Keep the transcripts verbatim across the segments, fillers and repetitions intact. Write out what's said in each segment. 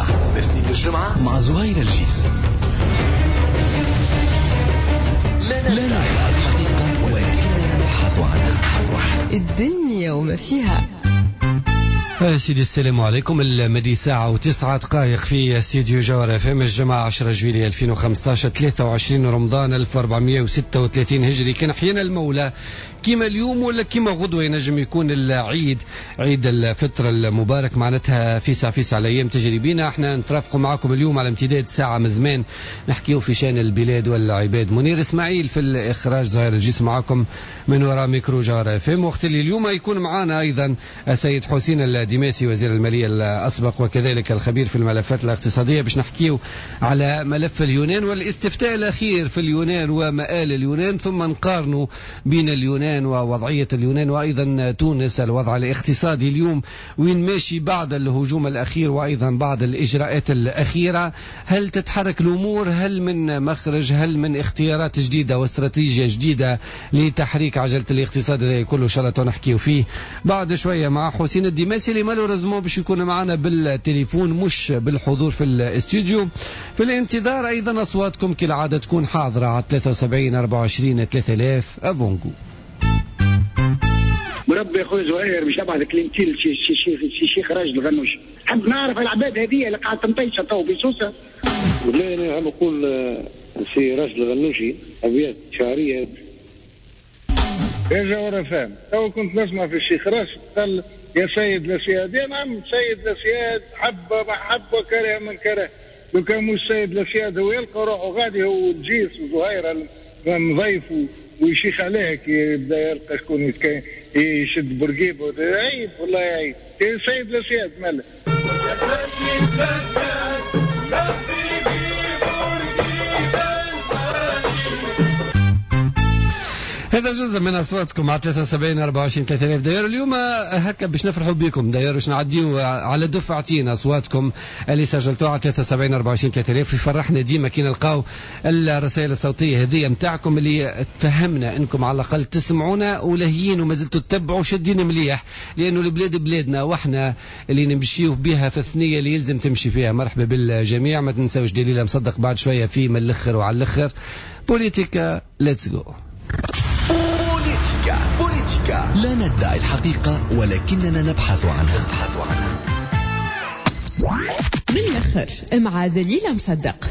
الحقيقة باثنين الجمعة مع زهير الجيس. لا ندعي الحقيقة ولكننا نبحث عنها. الدنيا وما فيها. سيدي السلام عليكم. المدي ساعة وتسعة دقائق في استديو جوهر اف ام. الجمعة عشرة جويلية ألفين وخمسة عشر ثلاثة وعشرين رمضان ألف وأربعمائة وستة وثلاثين هجري. كان أحيانا المولى كما اليوم ولا كما غدوة ينجم يكون العيد، عيد الفطر المبارك، معناتها فيسع فيسع الأيام تجري بينا. احنا نترافقوا معكم اليوم على امتداد ساعة مزمان نحكيو في شان البلاد والعباد. منير اسماعيل في الإخراج، ظاهر الجيس معكم من وراء ميكرو جوهر اف ام. وقت اللي اليوم يكون معنا أيضا السيد حسين الدماسي وزير المالية الأسبق وكذلك الخبير في الملفات الاقتصادية، باش نحكيو على ملف اليونان والاستفتاء الأخير في اليونان ومآل اليونان، ثم نقارنوا بين اليونان ووضعية اليونان وأيضا تونس، الوضع الاقتصادي اليوم وين ماشي بعد الهجوم الأخير وأيضا بعد الإجراءات الأخيرة. هل تتحرك الأمور؟ هل من مخرج؟ هل من اختيارات جديدة واستراتيجية جديدة لتحريك عجلة الاقتصاد؟ هذا كله إن شاء الله نحكيو فيه بعد شوية مع حسين الدماسي اللي مالوريزمون باش يكون معنا بالتليفون مش بالحضور في الاستوديو. في الانتظار أيضا أصواتكم كالعادة تكون حاضرة على ثلاثة وسبعين أربعة وعشرين ثلاثة آلاف أفونجو. مربي يا خويا زهير باش نبعث كلمتين شي شي شي شيخ راجل غنوش. حب نعرف العباد هذه اللي قاعده تنطيشه تو بسوسه. والله انا عم نقول سي راجل غنوشي ابيات شعريه. يا جوهر فهم تو كنت نسمع في الشيخ راشد قال يا سيد لسياد. يا نعم سيد لسياد، حب ما حب وكره من كره. لو كان مش سيد لسياد هو يلقى روحه غادي هو الجيس وزهير مضيف ويشيخ عليه كي يبدا يلقى شكون يشد برقيبه. عيب والله عيب. سيد لسياد ماله هذا جزء من أصواتكم على ثلاثة وسبعين أربعة وعشرين ثلاثة آلاف. داير اليوم هكا باش نفرحوا بكم، داير باش نعديو على دفعتين أصواتكم اللي سجلتوها على ثلاثة وسبعين أربعة وعشرين ثلاثة آلاف. يفرحنا ديما كي نلقاو الرسائل الصوتية هذه نتاعكم اللي تفهمنا انكم على الأقل تسمعونا ولهيين وما زلتوا تتبعوا شادين مليح، لأنه البلاد بلادنا واحنا اللي نمشيو بها في الثنية اللي يلزم تمشي فيها. مرحبا بالجميع. ما تنساوش دليل مصدق بعد شوية في من الأخر وعلى الأخر. بوليتيكا ليتس جو. بوليتيكا بوليتيكا لا ندعي الحقيقة ولكننا نبحث عنها. نبحث عنها من الأخر مع دليل مصدق.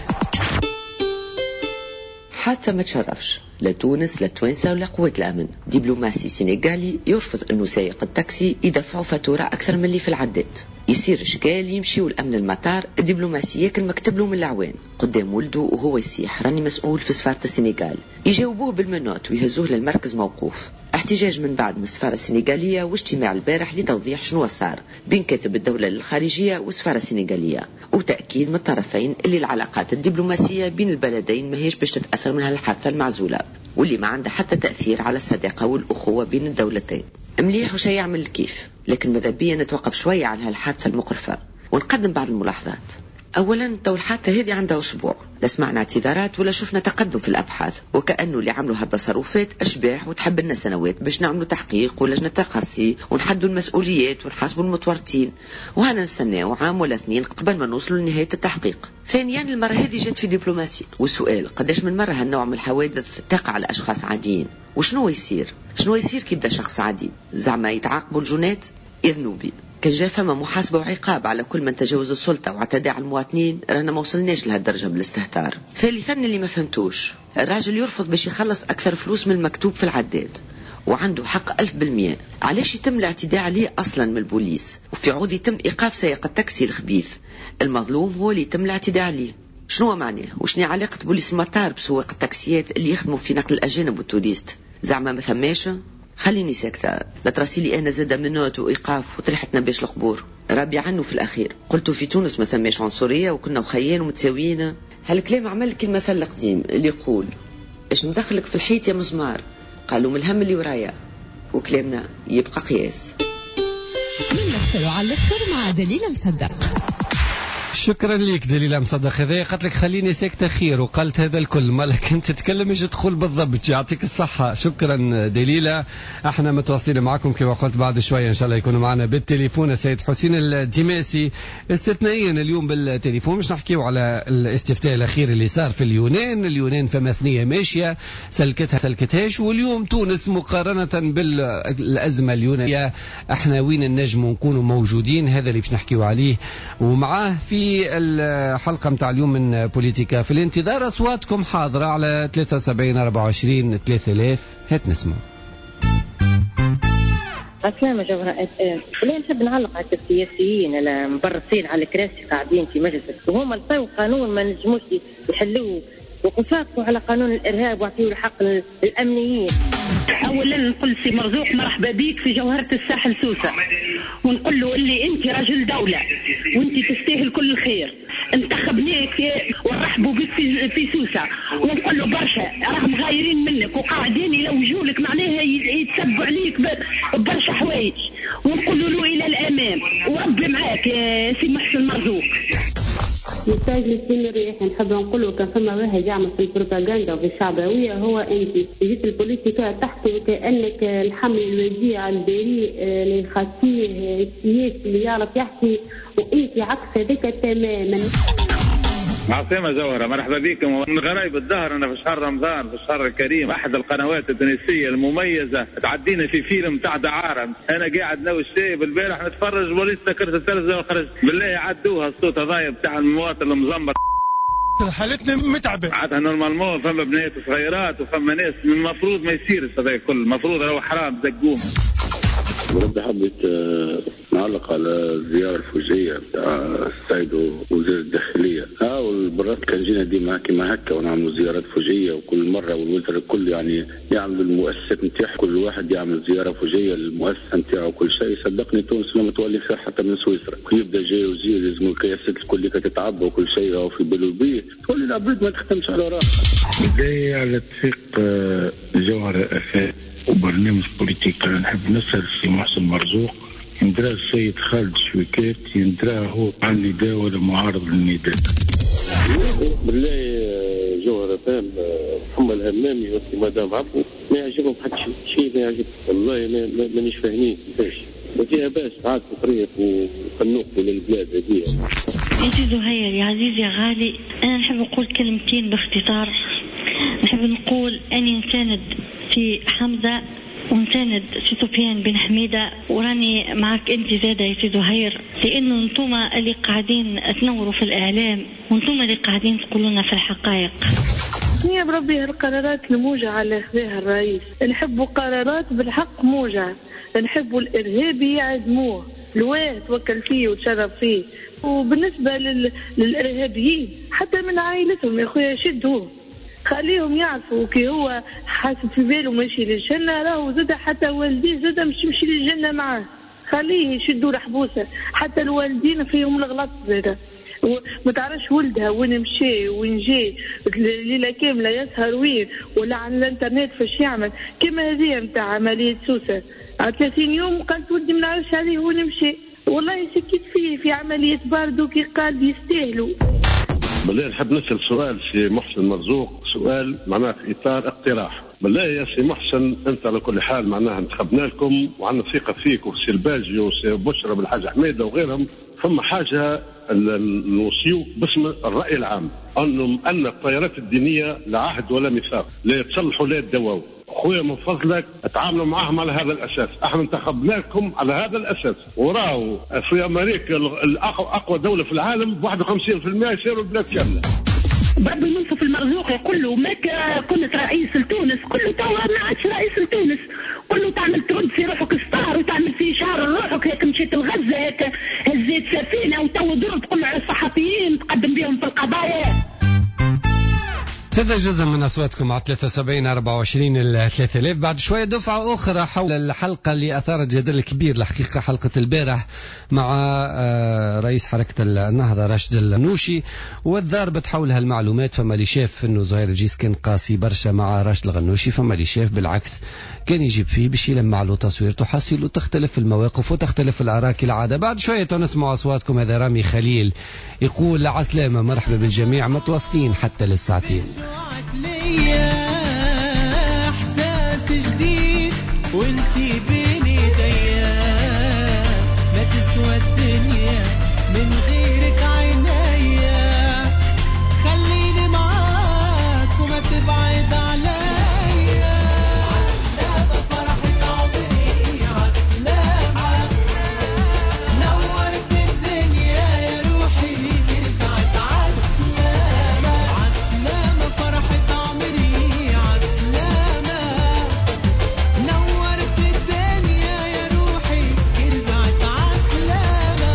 حادثة ما تشرفش لا تونس لا توانسة ولا قوة الأمن. دبلوماسي سينيغالي يرفض أنه سائق التاكسي يدفعوا فاتورة أكثر من اللي في العداد. يصير إشكال يمشيوا الأمن المطار، الدبلوماسي ياكل مكتب له من العوان قدام ولده وهو يصيح راني مسؤول في سفارة السنغال. يجاوبوه بالمنوت ويهزوه للمركز موقوف. احتجاج من بعد من السفارة السنغالية واجتماع البارح لتوضيح شنو صار بين كاتب الدولة للخارجية والسفارة السنغالية، وتأكيد من الطرفين اللي العلاقات الدبلوماسية بين البلدين ما هيش باش تتأثر من هالحادثة المعزولة واللي ما عنده حتى تأثير على الصداقة والأخوة بين الدولتين. مليح وشي يعمل كيف، لكن ماذا بيا نتوقف شوية عن هالحادثة المقرفة ونقدم بعض الملاحظات. أولا تو الحادثة هذه عندها أسبوع لا سمعنا اعتذارات ولا شفنا تقدم في الأبحاث، وكأنه اللي عملوا هالتصرفات أشباح وتحب لنا سنوات باش نعملوا تحقيق ولجنة تقصي ونحدوا المسؤوليات ونحاسبوا المتورطين، وهنا نستناو عام ولا اثنين قبل ما نوصلوا لنهاية التحقيق. ثانيا المرة هذه جات في دبلوماسي، والسؤال قداش من مرة هالنوع من الحوادث تقع على أشخاص عاديين؟ وشنو يصير؟ شنو يصير كي يبدا شخص عادي؟ زعما يتعاقبوا الجنات؟ إذنوبي كان جا فما محاسبة وعقاب على كل من تجاوز السلطة واعتدى على المواطنين، رانا ما وصلناش لهالدرجة بالاستهتار. ثالثا اللي ما فهمتوش، الراجل يرفض باش يخلص أكثر فلوس من المكتوب في العداد وعنده حق ألف بالمئة. علاش يتم الاعتداء عليه أصلا من البوليس وفي عود يتم إيقاف سائق التاكسي الخبيث؟ المظلوم هو اللي يتم الاعتداء عليه. شنو معناه؟ وشنو علاقة بوليس المطار بسواق التاكسيات اللي يخدموا في نقل الأجانب والتوريست؟ زعما ما ثماش؟ خليني ساكتة لا تراسيلي أنا زاد منوت وإيقاف وطرحتنا باش القبور. ربي عنه في الأخير قلت في تونس ما ثماش عنصرية وكنا وخيان ومتساويين. هالكلام عمل كلمة مثل قديم اللي يقول إيش مدخلك في الحيط يا مزمار، قالوا من الهم اللي ورايا، وكلامنا يبقى قياس. من الأخر وعلى الأخر مع دليل مصدق. شكرا ليك دليلة مصدق. هذا قالت لك خليني ساكتة خير، وقالت هذا الكل مالك انت تتكلم ايش تدخل بالضبط. يعطيك الصحة. شكرا دليلة. احنا متواصلين معكم كما قلت، بعد شوية ان شاء الله يكونوا معنا بالتليفون السيد حسين الدماسي استثنائيا اليوم بالتليفون. مش نحكيو على الاستفتاء الاخير اللي صار في اليونان. اليونان فما ثنية ماشية سلكتها سلكتهاش، واليوم تونس مقارنة بالأزمة اليونانية احنا وين النجم نكونوا موجودين. هذا اللي باش نحكيو عليه ومعاه في الحلقة متاع اليوم من بوليتيكا. في الانتظار أصواتكم حاضرة على ثلاثة وسبعين أربعة وعشرين ثلاثة آلاف. هات نسمع. أسلام جوهرة. لا نحب نعلق على السياسيين المبرصين على الكراسي قاعدين في مجلس، وهم لقوا قانون ما نجموش يحلوه، وقفاقوا على قانون الإرهاب واعطيوا الحق للأمنيين. أولا نقول سي مرزوق مرحبا بيك في جوهرة الساحل سوسة، ونقول له اللي أنت رجل دولة وأنت تستاهل كل الخير، انتخبناك ونرحبوا بك في في سوسة، ونقول له برشا راهم غايرين منك وقاعدين يلوجوا لك معناها يتسبوا عليك برشا حوايج، ونقول له إلى الأمام وربي معاك يا سي محسن مرزوق. يحتاج للسن الريح. نحب نقول له كان فما واحد يعمل في البروباغندا وفي الشعبويه هو انت. جيت البوليتيكا تحكي كانك الحمل الوجيع البريء للخطيه السياسي اللي يعرف يحكي، وانت عكس هذاك تماما. عاصمة جوهرة مرحبا بكم. من غرايب الدهر أنا في شهر رمضان في الشهر الكريم أحد القنوات التونسية المميزة تعدينا في فيلم تاع دعارة. أنا قاعد ناوي الشايب البارح نتفرج وليس سكرت التلفزيون وخرج بالله عدوها الصوت هذايا بتاع المواطن المزمر. حالتنا متعبة عادها نورمالمون. فما بنات صغيرات وفما ناس المفروض ما يصيرش هذا الكل، المفروض راهو حرام زقوم. ورد حبيت نعلق على الزيارة الفوجية بتاع السيد وزير الداخلية. ها والبرات كان جينا ديما كيما هكا ونعملوا زيارات فوجية، وكل مرة والوزراء الكل يعني يعمل المؤسسات نتاعهم، كل واحد يعمل زيارة فوجية للمؤسسة نتاعه وكل شيء. صدقني تونس لما تولي خير حتى من سويسرا. يبدا جاي وزير لازم القياسات الكل تتعبى وكل شيء أو في بالو بيه، تولي العباد ما تختمش على راسها. بداية على اتفاق جوهرة أفاق وبرنامج بوليتيكا. نحب نسأل السي محسن مرزوق يندرى السيد خالد شويكات يندرى هو عن النداء ولا معارض للنداء؟ بالله جوهرة فهم محمد الهمامي والسي مدام عفو ما يعجبهم حتى شيء، ما يعجب والله مانيش فاهمين كيفاش. ما فيها باس عاد تطريق وخنوق للبلاد هذه. سيدي زهير يا عزيزي يا غالي، أنا نحب نقول كلمتين باختصار. نحب نقول أني نساند في حمزة ونساند سي سفيان بن حميدة، وراني معك انت زادة يا سي زهير، لانه انتوما اللي قاعدين تنوروا في الاعلام وانتوما اللي قاعدين تقولونا في الحقائق. يا بربي القرارات الموجعة على خذاها الرئيس، نحبوا قرارات بالحق موجعة، نحبوا الارهابي يعدموه، الواد توكل فيه وتشرف فيه. وبالنسبة لل... للارهابيين حتى من عائلتهم يا خويا شدوه، خليهم يعرفوا كي هو حاسب في باله ماشي للجنة، راهو زاد حتى والديه زاد مش مشي للجنة معاه، خليه يشدوا الحبوسة. حتى الوالدين فيهم الغلط زاد، وما تعرفش ولدها وين مشي وين جاي ليلة كاملة يسهر وين ولا على الانترنت فاش يعمل. كما هذه نتاع عملية سوسة على ثلاثين يوم قالت ولدي ما نعرفش عليه وين مشي، والله سكت فيه في عملية باردو كي قال يستاهلوا. بالله نحب نسأل سؤال سي محسن مرزوق، سؤال معناه في إطار اقتراح. بالله يا سي محسن أنت على كل حال معناها انتخبنا لكم وعندنا ثقة فيك وفي سي الباجي وسي بشرى بالحاج حميدة وغيرهم. فما حاجة نوصيوك باسم الرأي العام أنه أن التيارات الدينية لا عهد ولا ميثاق، لا يتصلحوا لا يتدواوا. خويا من فضلك تعاملوا معهم على هذا الأساس، احنا انتخبناكم على هذا الأساس. وراهو في أمريكا أقوى دولة في العالم ب واحد وخمسين بالمئة يسيروا البلاد كاملة. بربي المنصف المرزوق يقول له ماك كنت رئيس لتونس، كله توا ما عادش رئيس لتونس، كله تعمل ترد في روحك ستار وتعمل في شعر روحك هيك، مشيت لغزة هيك هزيت سفينة وتوا دور تقول على الصحفيين تقدم بهم في القضايا. هذا جزء من أصواتكم على ثلاثة وسبعين أربعة وعشرين ثلاثة آلاف. بعد شوية دفعة أخرى حول الحلقة اللي أثارت جدل كبير الحقيقة، حلقة البارح مع رئيس حركة النهضة راشد الغنوشي، والضاربت حولها المعلومات. فما اللي شاف أنه زهير الجيس كان قاسي برشا مع راشد الغنوشي، فما اللي شاف بالعكس كان يجيب فيه باش يلمع له تصوير تحصل وتختلف المواقف وتختلف الآراء كالعادة. بعد شوية نسمع أصواتكم. هذا رامي خليل يقول عسلامة مرحبا بالجميع متواصلين حتى للساعتين. احساس جديد وانتي بين ايديا، ما تسوى الدنيا من غيرك عينيا، خليني معاك وما تبعد عليا. عسلامة فرحة عمري، عسلامة نورت الدنيا يا روحي رجعت. عسلامة عسلامة فرحة عمري، عسلامة نورت الدنيا يا روحي رجعت. عسلامة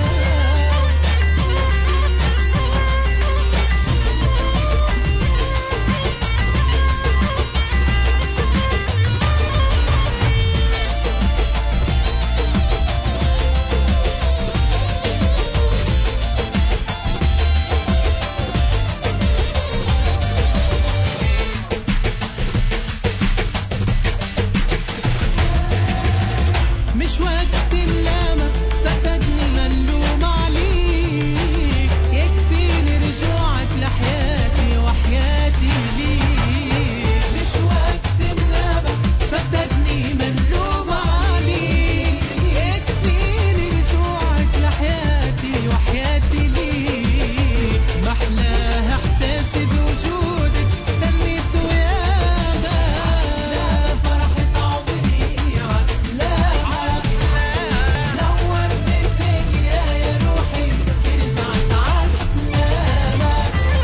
مش وقت ملامة صدقني ملوم عليك، يكفيني رجوعك لحياتي وحياتي ليك. مش وقت ملامة صدقني ملوم عليك، يكفيني رجوعك لحياتي وحياتي ليك. محلاها احساسي بوجودك استنيت وياها. لا فرحة عمري، عسلامة نورت الدنيا يا روحي رجعت. عسلامة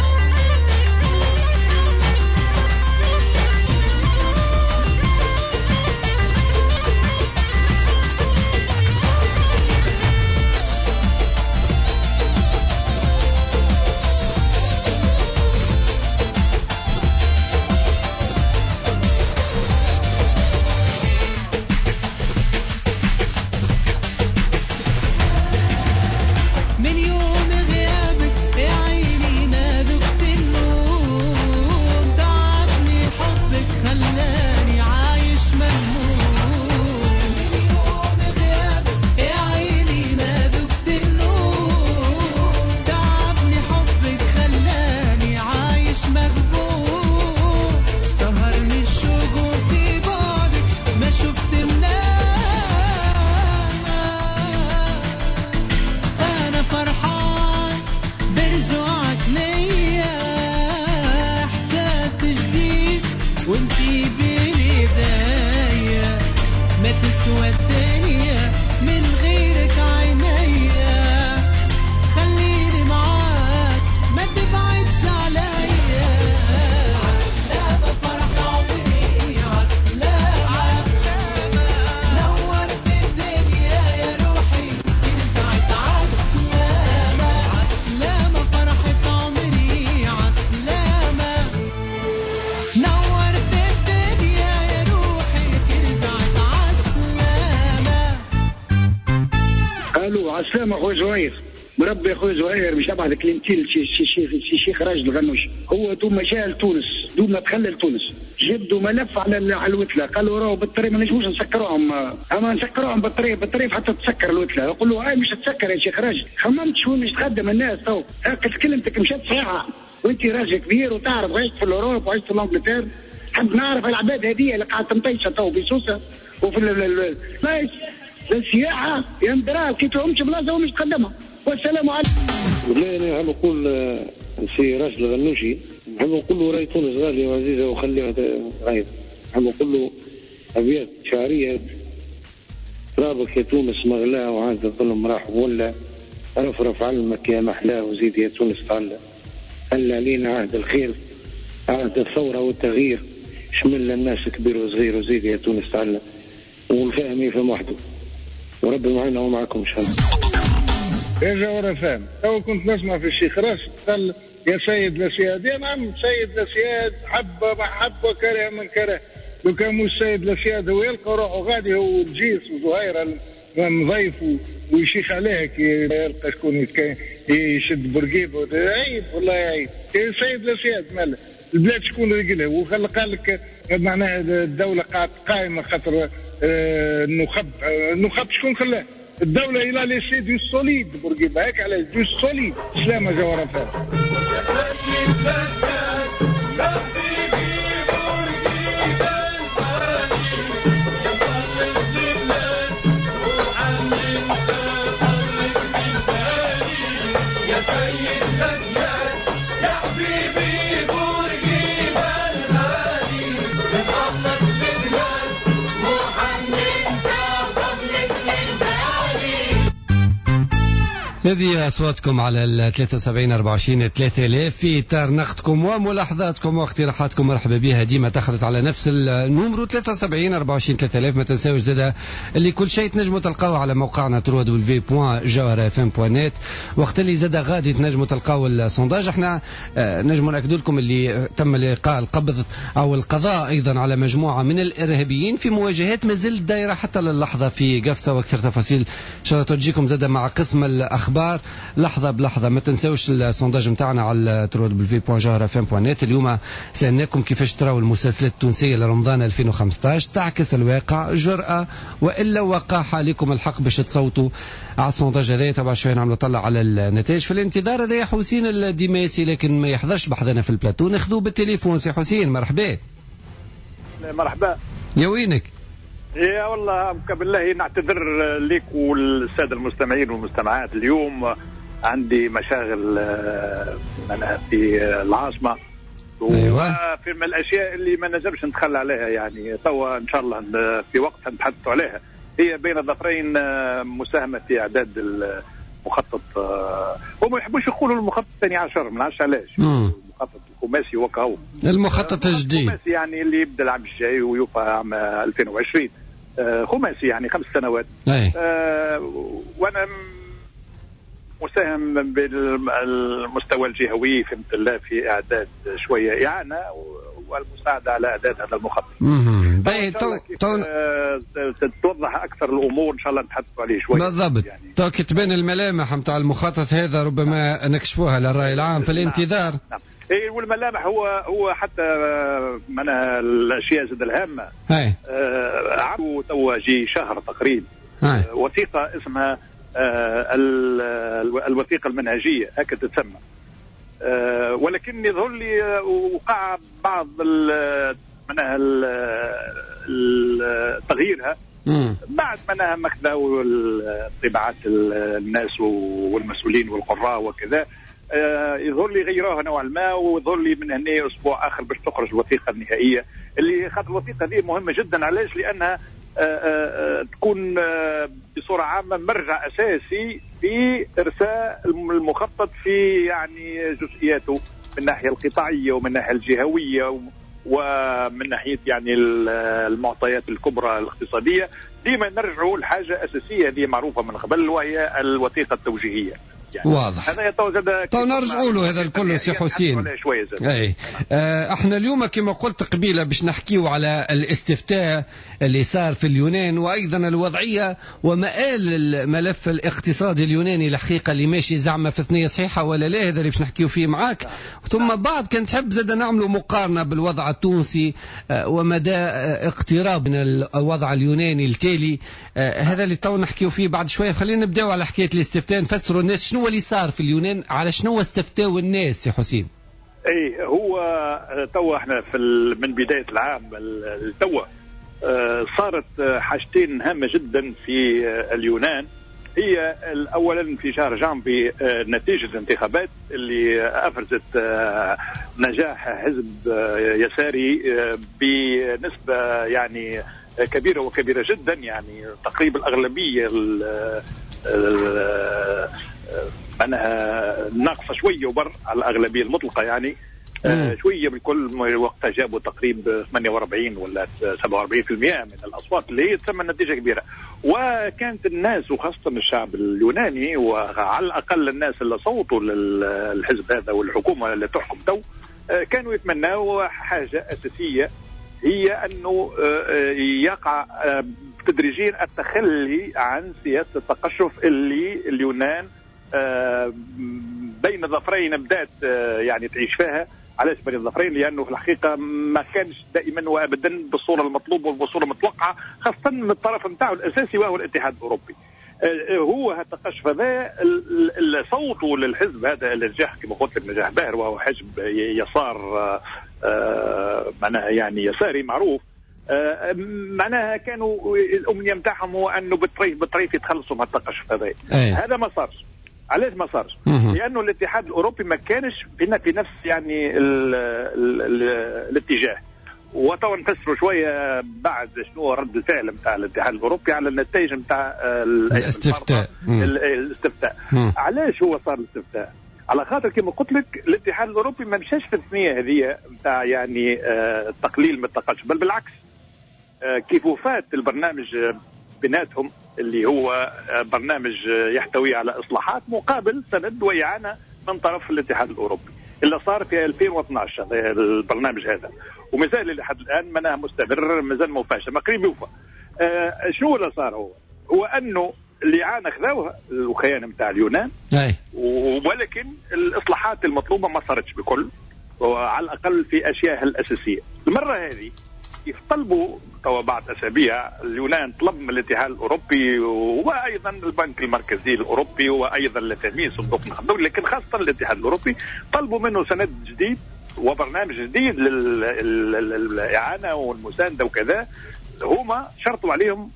من يوم غيابك يا عيني ما ذقت النوم، تعبني حبك خلاني عايش مهموم. من يوم غيابك يا عيني ما ذقت النوم، تعبني حبك خلاني عايش مغبوم. سهرني الشوق وفي بعدك ما شفت منام. أنا فرحان برجوعك ليا، إحساس جديد وانتي بين ايديا، ما تسوى الدنيا من غيرك عينيا، خليني معاك ما تبعدش عليا. عسلامة فرحة عمري، عسلامة نورت الدنيا يا روحي رجعت. عسلامة عسلامة فرحة عمري، عسلامة نورت الدنيا يا روحي رجعت. عسلامة الو عسلامة اخوي زهير، مربي اخوي زهير مش ابعد كلمتين الشيخ راشد الغنوشي. هو دوما جاء لتونس، دوما تخلى لتونس، جبدوا ملف على على الوتله، قالوا راهو بالطريق ما نجموش نسكروهم، اما نسكروهم بالطريق بالطريق حتى تسكر الوتله. يقول له اي مش تسكر يا شيخ راشد، خممت شويه مش تخدم الناس تو هاك كلمتك مشات صحيحه، وانت راجل كبير وتعرف عشت في الاوروب وعشت في الانجلتير. حب نعرف العباد هذه اللي قاعده تمطيشه تو في سوسه وفي ماشي السياحه يندرا كي تهمش بلاصه ومش تقدمها. والسلام عليكم. والله انا نحب نقول سي راشد الغنوشي، نحب نقول له راهي تونس غاليه وعزيزه وخليها غايب. نحب نقول له ابيات شعريه: ترابك يا تونس مغلاه وعاد الظلم راح ولا، رفرف علمك يا محلاه وزيد يا تونس تعلى، هل علينا عهد الخير عهد الثوره والتغيير، شمل الناس كبير وصغير وزيد يا تونس تعلى، والفهم يفهم وحده، وربي معنا ومعكم ان شاء الله. يا جوهر فهم تو كنت نسمع في الشيخ راشد قال يا سيد لسياد. يا نعم سيد لسياد حب ما حب وكره من كره. لو كان مش سيد لسياد هو يلقى روحه غادي هو الجيس وزهير مضيف ويشيخ عليه كي يلقى شكون يشد برقيبه. عيب والله عيب. سيد لسياد ماله البلاد شكون رجلها وخلى قال لك معناها الدوله قاعده قائمه خاطر النخب. النخب شكون خلاه؟ الدولة إلى لي سي دو سوليد بورقيبة هيك على دو سوليد. سلامة جوهر فهم. هذه أصواتكم على ال ثلاثة وسبعين أربعة وعشرين ثلاثة آلاف في إطار نقدكم وملاحظاتكم واقتراحاتكم. مرحبا بها ديما تخلط على نفس النمرو ثلاثة وسبعين أربعة وعشرين ثلاثة آلاف. ما تنساوش زادا اللي كل شيء تنجموا تلقاوه على موقعنا دبليو دبليو دبليو دوت جوهر اف ام دوت نت. وقت اللي زادا غادي تنجموا تلقاو السونداج. احنا نجموا نأكدوا لكم اللي تم الإلقاء القبض أو القضاء أيضا على مجموعة من الإرهابيين في مواجهات ما زلت دايرة حتى للحظة في قفصة. وأكثر تفاصيل إن شاء الله تجيكم زادا مع قسم الأخبار لحظة بلحظة. ما تنسوش السونداج متاعنا على دبليو دبليو دبليو دوت جوهر اف ام دوت نت. اليوم سألناكم كيفاش تراو المسلسلات التونسية لرمضان ألفين وخمسة عشر تعكس الواقع جرأة وإلا وقاحة. لكم الحق باش تصوتوا على السونداج هذا. طبعا شوية نعملوا طلع على النتائج في الانتظار. هذا حسين الدماسي لكن ما يحضرش بحضنا في البلاتو. ناخذوه بالتليفون. سي حسين مرحبا. مرحبا. يا وينك؟ يا والله بالله نعتذر لك والساده المستمعين والمستمعات. اليوم عندي مشاغل في العاصمه. أيوة. وفي من الاشياء اللي ما نجمش نتخلى عليها يعني توا ان شاء الله في وقت نتحدثوا عليها. هي بين ظفرين مساهمه في اعداد المخطط. هم ما يحبوش يقولوا المخطط الثاني عشر ما نعرفش علاش. المخطط الخماسي وكهو المخطط الجديد الخماسي يعني اللي يبدا العام الجاي ويوفى عام ألفين وعشرين. خماسي يعني خمس سنوات. أه وانا مساهم بالمستوى الجهوي فهمت الله في اعداد شويه اعانه والمساعده على اعداد هذا المخطط. باهي تو تو تتوضح اكثر الامور ان شاء الله نتحدثوا عليه شويه بالضبط. يعني تو تبان الملامح نتاع المخطط هذا ربما نكشفوها للراي العام في الانتظار. نعم. نعم. اي والملامح هو هو حتى من الاشياء زاد الهامه. اي آه عملوا توا جي شهر تقريبا آه وثيقه اسمها آه الوثيقه المنهجيه هكذا تتسمى. آه ولكن يظهر لي وقع بعض منها تغييرها بعد منها ماخذه طباعات الناس والمسؤولين والقراء وكذا. آه يظهر لي غيروها نوعا ما ويظهر لي من هنا اسبوع اخر باش تخرج الوثيقه النهائيه اللي خاطر الوثيقه هذه مهمه جدا. علاش؟ لانها آه آه تكون آه بصوره عامه مرجع اساسي في ارساء المخطط في يعني جزئياته من الناحيه القطاعيه ومن الناحيه الجهويه ومن ناحيه يعني المعطيات الكبرى الاقتصاديه. ديما نرجعوا لحاجه اساسيه هذه معروفه من قبل وهي الوثيقه التوجيهيه. يعني واضح. هذا تو تو نرجعوا له هذا الكل سي حسين. اي آه احنا اليوم كما قلت قبيله باش نحكيو على الاستفتاء اللي صار في اليونان وايضا الوضعيه ومآل الملف الاقتصادي اليوناني الحقيقه اللي ماشي زعما في ثنيه صحيحه ولا لا. هذا اللي باش نحكيو فيه معاك. ثم بعد كنت تحب زاد نعملوا مقارنه بالوضع التونسي آه ومدى آه اقتراب من الوضع اليوناني التالي. آه هذا اللي تو نحكيو فيه بعد شويه. خلينا نبداو على حكايه الاستفتاء نفسروا الناس شنو اللي صار في اليونان على شنو استفتاوا الناس يا حسين. اي هو توا احنا في من بدايه العام توا صارت حاجتين هامه جدا في اليونان. هي اولا في شهر جانفي نتيجه الانتخابات اللي افرزت نجاح حزب يساري بنسبه يعني كبيره وكبيره جدا يعني تقريبا الاغلبيه معناها ناقصه شويه وبر على الاغلبيه المطلقه يعني آه شويه بالكل. وقتها جابوا تقريبا ثمانية وأربعين ولا سبعة وأربعين بالمئة من الاصوات اللي هي تسمى النتيجه كبيره. وكانت الناس وخاصة الشعب اليوناني وعلى الأقل الناس اللي صوتوا للحزب هذا والحكومة اللي تحكم تو كانوا يتمنوا حاجة أساسية، هي أنه يقع تدريجيا التخلي عن سياسة التقشف اللي اليونان بين ظفرين بدأت يعني تعيش فيها. علاش بين الظفرين؟ لأنه في الحقيقة ما كانش دائما وأبدا بالصورة المطلوبة وبالصورة المتوقعة، خاصة من الطرف نتاعو الأساسي وهو الاتحاد الأوروبي. هو التقشف هذا صوته للحزب هذا النجاح كما قلت لك نجاح باهر، وهو حزب يسار معناها يعني يساري معروف. معناها كانوا الأمنية نتاعهم هو أنه بالطريف بالطريف يتخلصوا من التقشف هذا. هذا ما صارش. علاش ما صارش؟ لأنه الاتحاد الأوروبي ما كانش في نفس يعني ال ال ال الاتجاه. وتوا نفسروا شويه بعد شنو رد الفعل نتاع الاتحاد الاوروبي على النتائج نتاع الاستفتاء. الاستفتاء علاش هو صار الاستفتاء؟ على خاطر كما قلت لك الاتحاد الاوروبي ما مشاش في الثنيه هذه نتاع يعني التقليل من التقشف، بل بالعكس كيف فات البرنامج بيناتهم اللي هو برنامج يحتوي على اصلاحات مقابل سند واعانه من طرف الاتحاد الاوروبي اللي صار في ألفين واثناش البرنامج هذا، ومازال لحد الان مناه مستمر، مازال ما وفاش، ما قريب يوفى. آه شنو اللي صار؟ هو هو انه الاعانه خذوها الخيانه نتاع اليونان، ولكن الاصلاحات المطلوبه ما صارتش بكل، وعلى الاقل في اشياء الاساسيه. المره هذه كيف طلبوا توا بعد اسابيع اليونان طلب من الاتحاد الاوروبي وايضا البنك المركزي الاوروبي وايضا التنميه صندوق النقد الدولي، لكن خاصه الاتحاد الاوروبي طلبوا منه سند جديد وبرنامج جديد للاعانه والمسانده وكذا. هما شرطوا عليهم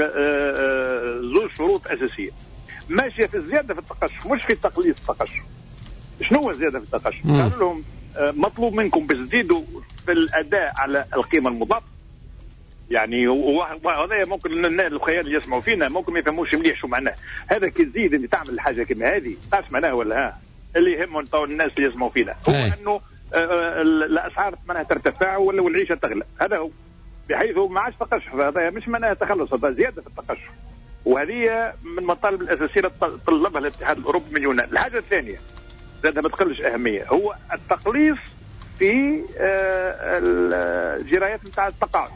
زوج شروط اساسيه ماشيه في الزياده في التقشف، مش في تقليص التقشف. شنو هو الزياده في التقشف؟ قالوا لهم مطلوب منكم باش تزيدوا في الاداء على القيمه المضافه. يعني وهذا ممكن الخيال اللي يسمعوا فينا ممكن ما يفهموش مليح شو معناه هذا. كي تزيد انت تعمل حاجه كما هذه تعرف معناها ولا ها؟ اللي يهمهم الناس اللي يسمعوا فينا هو انه الاسعار معناها ترتفع ولا والعيشه تغلى، هذا هو، بحيث ما عادش تقشف. هذا مش معناها تخلص، هذا زياده في التقشف، وهذه من المطالب الاساسيه طلبها الاتحاد الاوروبي من اليونان. الحاجه الثانيه زادها ما تقلش اهميه هو التقليص في الجرايات نتاع التقاعد.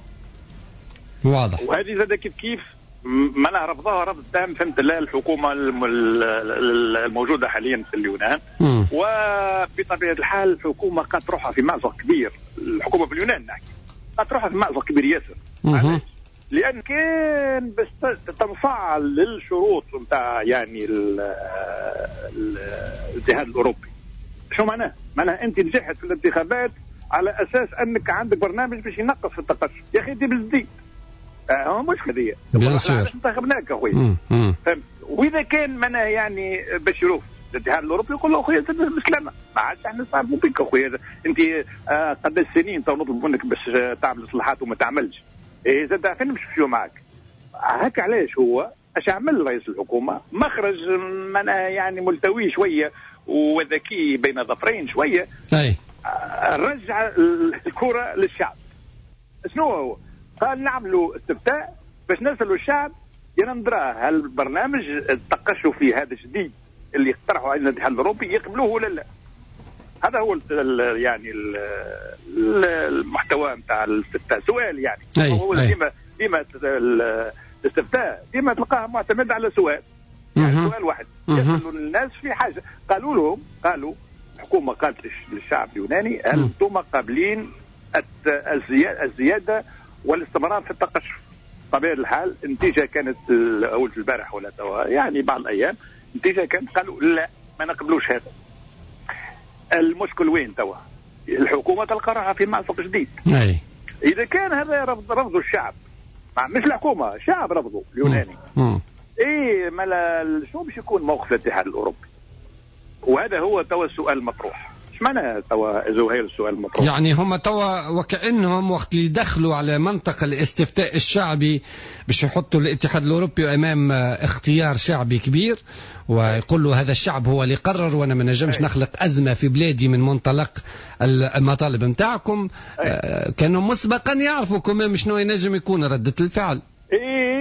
واضح. وهذه زاد كيف كيف معناها رفضها رفض تام فهمت الله الحكومه الموجوده حاليا في اليونان. م. وبطبيعه الحال الحكومه قد روحها في مأزق كبير، الحكومه في اليونان نحكي قد روحها في مأزق كبير ياسر. م. لان كان بس تنفعل للشروط نتاع يعني الاتحاد الاوروبي. شو معناه؟ معناها انت نجحت في الانتخابات على اساس انك عندك برنامج باش ينقص في التقشف، يا اخي انت بالجديد اه مش قضيه انتخبناك اخويا فهمت. واذا كان معناه يعني باش يروح الاتحاد الاوروبي يقول له اخويا بالسلامه ما عادش احنا نصارفوا بك اخويا انت آه قد سنين تو نطلب منك باش تعمل اصلاحات وما تعملش، ايه زاد فين نمشيو معاك هكا. علاش هو اش عمل رئيس الحكومه؟ مخرج معناه يعني ملتوي شويه وذكي بين ظفرين شويه. اي آه رجع الكره للشعب. شنو هو؟ قال نعملوا استفتاء باش نسالوا الشعب يا ندرى هل البرنامج التقشفي هذا الجديد اللي اقترحوا علينا الاتحاد الاوروبي يقبلوه ولا لا. هذا هو ال يعني ال المحتوى نتاع الاستفتاء. سؤال يعني أي هو أي. ديما ديما الاستفتاء ديما تلقاه معتمد على سؤال، يعني سؤال واحد يسالوا الناس في حاجه. قالوا لهم قالوا الحكومه قالت للشعب اليوناني هل انتم قابلين الزياده والاستمرار في التقشف؟ طبيعة الحال النتيجة كانت أول البارح ولا توا يعني بعض الأيام النتيجة كانت قالوا لا ما نقبلوش هذا. المشكل وين توا؟ الحكومة تلقى راحة في مأزق جديد. أي. إذا كان هذا رفض رفضوا الشعب مش الحكومة، الشعب رفضوا اليوناني. مم. إيه ملا شو باش يكون موقف الاتحاد الأوروبي؟ وهذا هو توا السؤال المطروح. ايش معنى توا زهير السؤال المطروح؟ يعني هم توا وكأنهم وقت اللي دخلوا على منطقة الاستفتاء الشعبي باش يحطوا الاتحاد الأوروبي أمام اختيار شعبي كبير ويقول له هذا الشعب هو اللي قرر وأنا ما نجمش نخلق أزمة في بلادي من منطلق المطالب متاعكم. كانوا مسبقا يعرفوا كمان شنو ينجم يكون ردة الفعل. إيه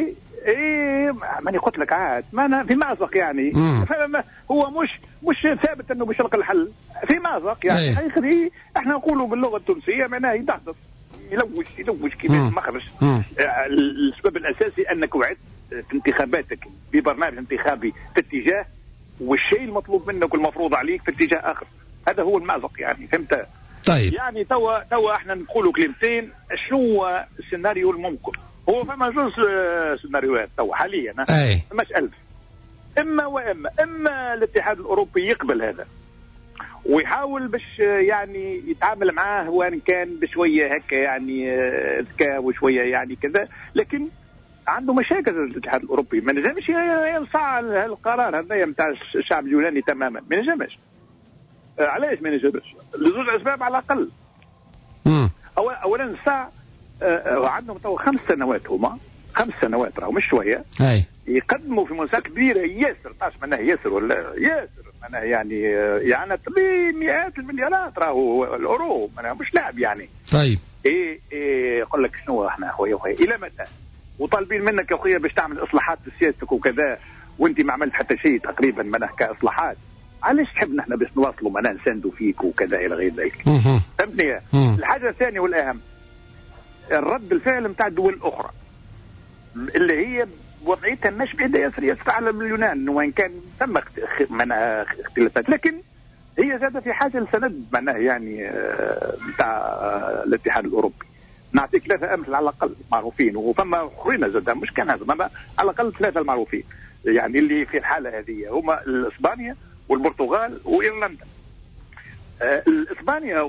ايه ماني قلت لك عاد ما أنا في مأزق يعني. هو مش مش ثابت انه بيشرق الحل في مأزق يعني. حقيقة احنا نقولوا باللغه التونسيه معناها يدحضر يلوش يلوش كيف مخرج. السبب الاساسي انك وعدت في انتخاباتك ببرنامج انتخابي في اتجاه، والشيء المطلوب منك والمفروض عليك في اتجاه اخر. هذا هو المأزق يعني. فهمت؟ طيب يعني توا توا احنا نقولوا كلمتين. شنو هو السيناريو الممكن؟ هو فما جوز سيناريوهات توا حاليا. مش ألف اما واما اما الاتحاد الاوروبي يقبل هذا ويحاول باش يعني يتعامل معاه وان كان بشويه هكا يعني ذكاء وشويه يعني كذا، لكن عنده مشاكل الاتحاد الاوروبي. ما نجمش ينصاع القرار هذا نتاع الشعب اليوناني تماما. ما نجمش. علاش ما نجمش؟ لزوج اسباب على الاقل. اولا الساعه عندهم تو خمس سنوات هما خمس سنوات راهو مش شويه. أي. يقدموا في مناسبة كبيره ياسر. تعرف معناها ياسر ولا ياسر معناها يعني يعني بمئات المليارات راهو الاورو معناها مش لاعب يعني. طيب ايه ايه يقول لك شنو احنا اخويا اخويا الى متى؟ وطالبين منك يا اخويا باش تعمل اصلاحات في سياستك وكذا وانت ما عملت حتى شيء تقريبا معناها كاصلاحات. علاش تحب نحن باش نواصلوا معناها نساندوا فيك وكذا الى غير ذلك؟ فهمتني؟ الحاجه الثانيه والاهم الرد الفعل نتاع الدول الاخرى اللي هي وضعيتها مش بعيده ياسر ياسر على اليونان، وان كان ثم معناها اختلافات، لكن هي زادة في حاجه لسند معناها يعني نتاع الاتحاد الاوروبي. نعطيك ثلاثه امثله على الاقل معروفين وفما اخرين زاد مش كان هذا، على الاقل ثلاثه المعروفين يعني اللي في الحاله هذه هما اسبانيا والبرتغال وايرلندا. اسبانيا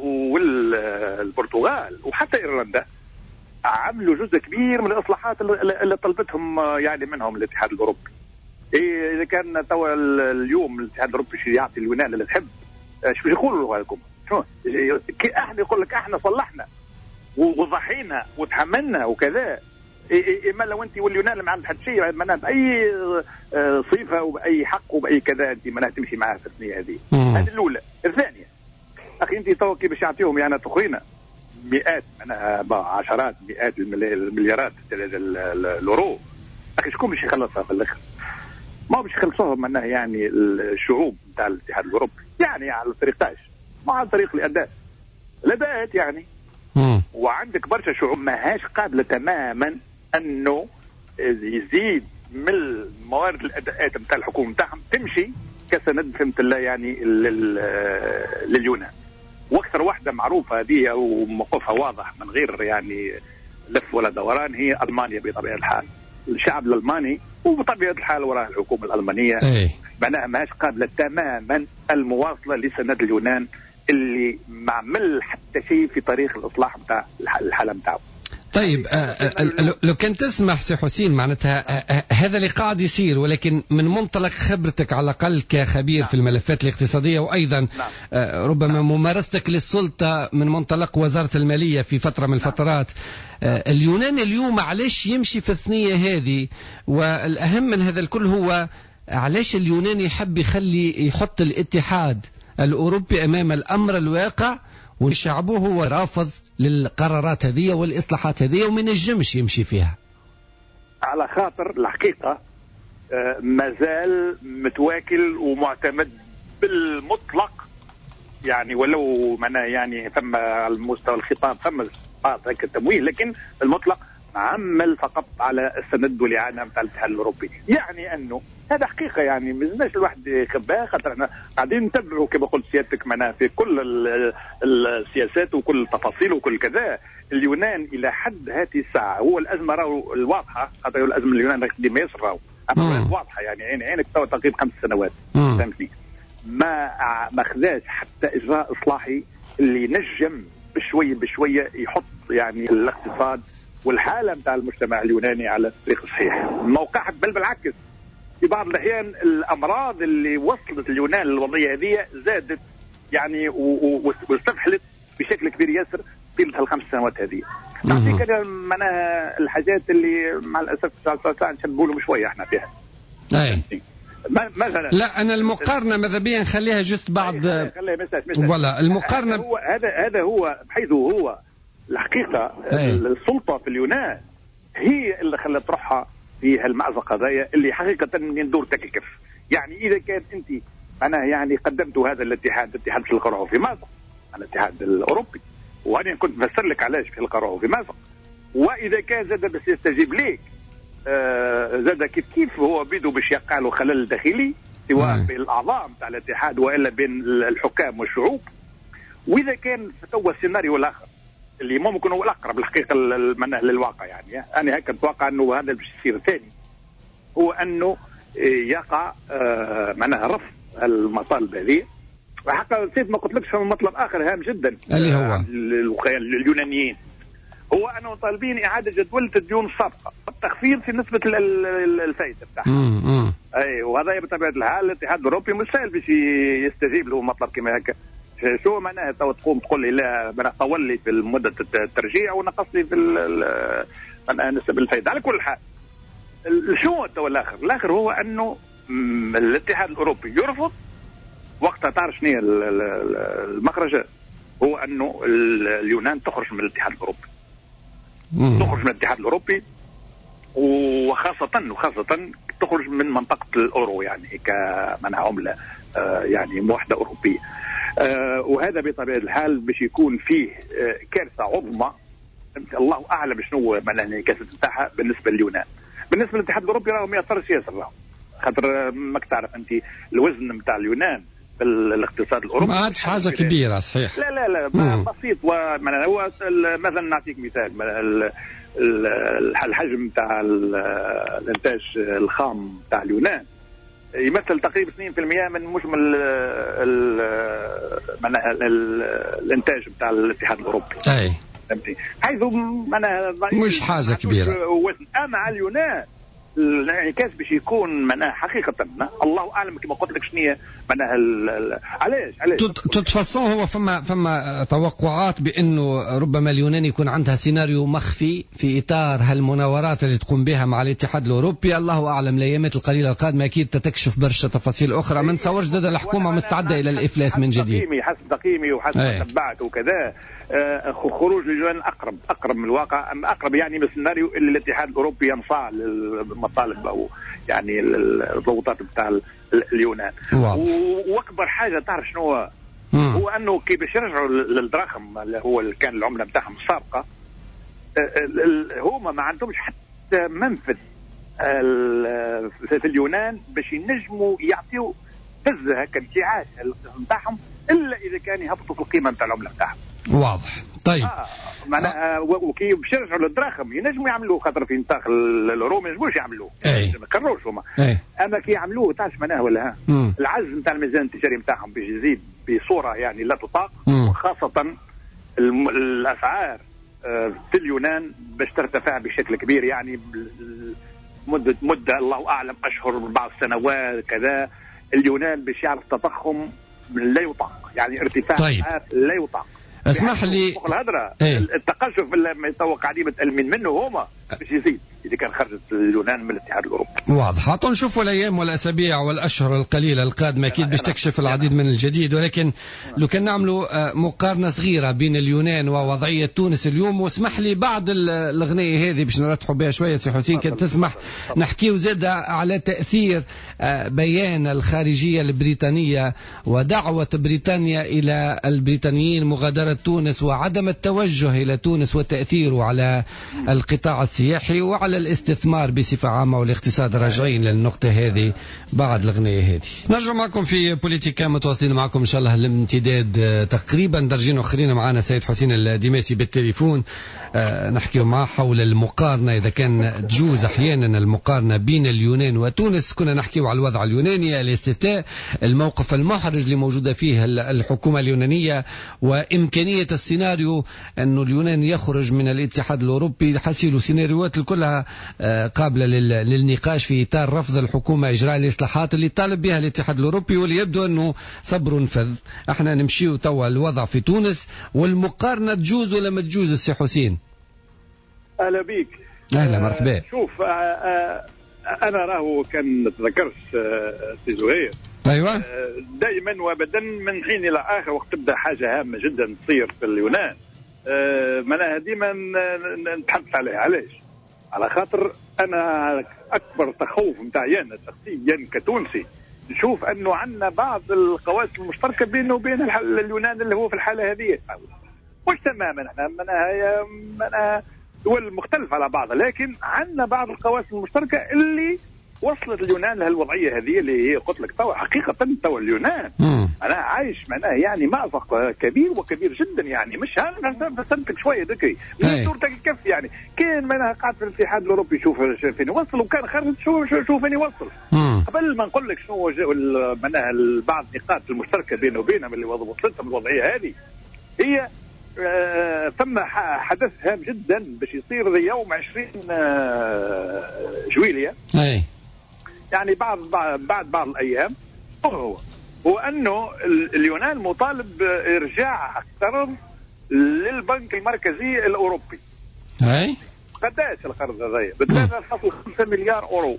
والبرتغال وحتى ايرلندا عملوا جزء كبير من الاصلاحات اللي طلبتهم يعني منهم الاتحاد الاوروبي. إيه اذا كان توا اليوم الاتحاد الاوروبي يعطي اليونان اللي تحب ايش يقولوا لكم؟ شنو احنا يقول لك احنا صلحنا وضحينا وتحملنا وكذا. اما لو انت واليونان ما عندك حد شيء معناها باي صفه وباي حق وباي كذا انت معناها تمشي معها في الثنيه هذه. هذه الاولى. الثانيه اخي انت تو كي باش يعطيهم يعني تخرينا مئات معناها عشرات مئات المليارات الاورو اخي شكون باش يخلصها في الاخر؟ ما باش يخلصوها معناها يعني الشعوب نتاع الاتحاد الاوروبي يعني على الطريقاش ما على طريق الاداء الاداءات يعني. وعندك برشا شعوب ماهاش قابله تماما انه يزيد من الموارد الاداءات نتاع الحكومه نتاعهم تمشي كسند فهمت الله يعني لليونان. واكثر واحده معروفه هذه وموقفها واضح من غير يعني لف ولا دوران هي المانيا بطبيعه الحال. الشعب الالماني وبطبيعه الحال وراء الحكومه الالمانيه معناها ماهاش قابله تماما المواصله لسند اليونان اللي ما عمل حتى شيء في طريق الاصلاح نتاع الحاله نتاعو. طيب آه لو كان تسمح سي حسين معناتها آه هذا اللي قاعد يصير، ولكن من منطلق خبرتك على الأقل كخبير نعم. في الملفات الاقتصادية وأيضا نعم. آه ربما نعم. ممارستك للسلطة من منطلق وزارة المالية في فترة من الفترات. آه اليونان اليوم علاش يمشي في الثنية هذه؟ والأهم من هذا الكل هو علاش اليونان يحب يخلي يحط الاتحاد الأوروبي أمام الأمر الواقع وشعبه هو رافض للقرارات هذه والإصلاحات هذه ومن الجمش يمشي فيها؟ على خاطر الحقيقة ما زال متواكل ومعتمد بالمطلق يعني ولو معناه يعني ثم على مستوى الخطاب ثم هيك التمويل، لكن المطلق عمل فقط على السند والإعانة نتاع الاتحاد الأوروبي. يعني أنه هذا حقيقة يعني ما لازمش الواحد يخباها، خاطر احنا قاعدين نتبعوا كما قلت سيادتك معناها في كل السياسات وكل التفاصيل وكل كذا. اليونان إلى حد هذه الساعة هو الأزمة راهو الواضحة، خاطر الأزمة اليونان ديما ياسر راهو واضحة يعني عين عينك تو تقريبا خمس سنوات فهمتني. ما ما خذاش حتى إجراء إصلاحي اللي نجم بشوية بشوية يحط يعني الاقتصاد والحالة نتاع المجتمع اليوناني على الطريق الصحيح. موقعها بل بالعكس في بعض الأحيان الأمراض اللي وصلت اليونان للوضعية هذه زادت يعني واستفحلت بشكل كبير ياسر في الخمس سنوات هذه. نعطيك أنا معناها الحاجات اللي مع الأسف نشبهوا شوية احنا فيها. أي. مثلا لا أنا المقارنة ماذا بيا نخليها جست بعض ولا المقارنة هو هذا هذا هو بحيث هو الحقيقة أي. السلطة في اليونان هي اللي خلت روحها في هالمأزق هذايا اللي حقيقه ندور تكلكف. يعني اذا كان انت انا يعني قدمت هذا الاتحاد الاتحاد باش نلقاوه في مازق، الاتحاد الاوروبي، وانا كنت مفسر لك علاش باش نلقاوه في مازق، واذا كان زاد باش يستجيب ليك آه زاد كيف كيف هو بيدو باش يقع له خلل داخلي سواء بين الاعضاء نتاع الاتحاد والا بين الحكام والشعوب. واذا كان توا السيناريو الاخر اللي ممكن هو الاقرب الحقيقه للواقع، يعني انا هكا نتوقع انه هذا باش يصير الثاني، هو انه يقع آه معناها رفض المطالب هذه. حقا نسيت ما قلت لكش مطلب اخر هام جدا اللي هو اليونانيين، هو انه طالبين اعاده جدوله الديون السابقه والتخفيض في نسبه الفائده بتاعها. اي وهذا بطبيعه الحال الاتحاد الاوروبي مش سهل باش يستجيب له مطلب كما هكا. شو معناها تو تقوم تقول لي لا طول لي في مده الترجيع ونقص لي في نسب الفائده. على كل حال شو تو الاخر؟ الاخر هو انه الاتحاد الاوروبي يرفض. وقتها تعرف شنو هي المخرج؟ هو انه اليونان تخرج من الاتحاد الاوروبي. مم. تخرج من الاتحاد الاوروبي وخاصه وخاصه تخرج من منطقه الاورو، يعني كمنع عمله آه يعني موحده اوروبيه. آه وهذا بطبيعه الحال باش يكون فيه آه كارثه عظمى. الله اعلم شنو معناها الكارثه نتاعها بالنسبه لليونان. بالنسبه للاتحاد الاوروبي راهو ما ياثرش ياسر، راهو خاطر ماك تعرف انت الوزن نتاع اليونان في الاقتصاد الاوروبي ما عادش حاجه كبيره صحيح. لا لا لا بسيط. ومعناها هو مثلا نعطيك مثال، الحجم نتاع الانتاج الخام نتاع اليونان يمثل تقريبا اثنين بالمئة من مجمل معناها الانتاج نتاع الاتحاد الاوروبي. اي فهمتي؟ حيث معناها مش حاجه كبيره. وزن. اما على اليونان الانعكاس باش يكون معناها حقيقه الله اعلم كما قلت لك شنو معناها علاش علاش تتفصل. هو فما فما توقعات بانه ربما اليونان يكون عندها سيناريو مخفي في اطار هالمناورات اللي تقوم بها مع الاتحاد الاوروبي. الله اعلم الايامات القليله القادمه اكيد تتكشف برشا تفاصيل اخرى. ما نتصورش زاد الحكومه مستعده الى الافلاس من جديد. تقييمي حسب تقييمي وحسب ما تبعت وكذا آه خروج اليونان اقرب اقرب من الواقع، اما اقرب يعني من السيناريو اللي الاتحاد الاوروبي ينصاع للمطالب او يعني الضغوطات بتاع اليونان. واكبر حاجه تعرف شنو هو؟ هو انه كي باش يرجعوا للدراهم اللي هو اللي كان العمله بتاعهم السابقه، هما ما عندهمش حتى منفذ في اليونان باش ينجموا يعطيوا هزه هكا انتعاش بتاعهم الا اذا كان يهبطوا في القيمه نتاع العمله بتاعهم. واضح. طيب آه معناها وكي باش يرجعوا للدراهم ينجموا يعملوه، خاطر في نطاق الاورو ما ينجموش يعملوه، ما كروش هما. اما كي يعملوه تعرف معناها ولا ها العجز نتاع الميزان التجاري نتاعهم باش يزيد بصوره يعني لا تطاق، وخاصه الاسعار في اليونان باش ترتفع بشكل كبير، يعني مده مده الله اعلم اشهر بعض السنوات كذا. اليونان باش يعرف تضخم لا يطاق، يعني ارتفاع طيب. لا يطاق. اسمح لي الهدرة التقشف اللي توقع قاعدين متألمين منه هما باش يزيد اذا كان خرجت اليونان من الاتحاد الاوروبي. واضح. عطوا نشوفوا الايام والاسابيع والاشهر القليله القادمه اكيد باش تكشف العديد من الجديد، ولكن لو كان نعملوا مقارنه صغيره بين اليونان ووضعيه تونس اليوم، واسمح لي بعد الاغنيه هذه باش نرتحوا بها شويه سي حسين كان تسمح نحكيو زاد على تاثير بيان الخارجيه البريطانيه ودعوه بريطانيا الى البريطانيين مغادره تونس وعدم التوجه الى تونس وتاثيره على القطاع السياحي وعلى الاستثمار بصفة عامة والاقتصاد. راجعين للنقطة هذه بعد الأغنية هذه. نرجع معكم في بوليتيكا، متواصلين معكم إن شاء الله الامتداد تقريبا درجين أخرين. معنا سيد حسين الدماسي بالتليفون أه نحكي معه حول المقارنة إذا كان تجوز أحيانا المقارنة بين اليونان وتونس. كنا نحكي على الوضع اليوناني، الاستفتاء، الموقف المحرج اللي موجودة فيه الحكومة اليونانية، وإمكانية السيناريو أنه اليونان يخرج من الاتحاد الأوروبي. حسيلوا سيناريوهات كلها قابلة للنقاش في إطار رفض الحكومة إجراء الإصلاحات اللي طالب بها الاتحاد الأوروبي، واللي يبدو أنه صبر فذ. احنا نمشيو توا الوضع في تونس، والمقارنة تجوز ولا ما تجوز السي حسين؟ أهلا بيك. أهلا مرحبا. آه شوف آه آه أنا راهو كان نتذكرش آه سي زهير. أيوة. آه دائما وابدا من حين إلى آخر وقت تبدأ حاجة هامة جدا تصير في اليونان آه معناها ديما نتحدث عليها. علاش؟ على خاطر انا اكبر تخوف نتاعي انا شخصيا كتونسي نشوف انه عندنا بعض القواسم المشتركه بينه وبين اليونان اللي هو في الحاله هذه مش تماما. احنا منها منها دول مختلفه على بعضها، لكن عندنا بعض القواسم المشتركه اللي وصلت اليونان لهالوضعيه هذه اللي هي قلت لك توا حقيقه توا اليونان مم. انا عايش معناه يعني مأزق كبير وكبير جدا، يعني مش فسرتك شويه ذكي من صورتك الكف يعني كان معناها قاعد في الاتحاد الاوروبي شوف فين يوصل، وكان خرج شوف شوف فين يوصل. قبل ما نقول لك شنو معناها بعض النقاط المشتركه بينه وبينهم اللي وصلتهم الوضعيه هذه، هي آه ثم حدث هام جدا باش يصير يوم عشرين آه جويلية اي يعني بعد بعد بعض الايام، هو هو انه اليونان مطالب بارجاع اكثر للبنك المركزي الاوروبي. اي قداش القرض هذا؟ ب ثلاثة فاصلة خمسة مليار اورو.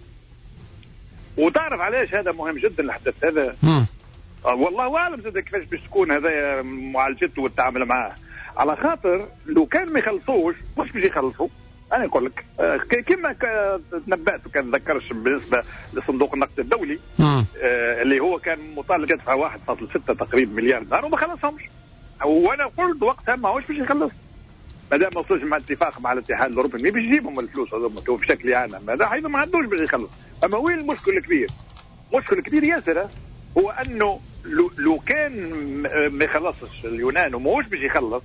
وتعرف علاش هذا مهم جدا الحدث هذا؟ مم. آه والله اعلم زاد كيفاش باش تكون هذا معالجته والتعامل معاه، على خاطر لو كان ما يخلصوش مش باش يخلصوا. انا نقول لك آه كما تنبأت وكان ذكرش بالنسبه لصندوق النقد الدولي آه اللي هو كان مطالب يدفع واحد فاصلة ستة تقريبا مليار دولار وما خلصهمش، وانا قلت وقتها ما هوش باش يخلص ما دام ما وصلش مع اتفاق مع الاتحاد الاوروبي مي باش يجيبهم الفلوس هذوما بشكل عام، هذا حيث ما عندوش باش يخلص. اما وين المشكل الكبير؟ المشكل الكبير ياسر هو انه لو, لو كان ما يخلصش اليونان وماهوش باش يخلص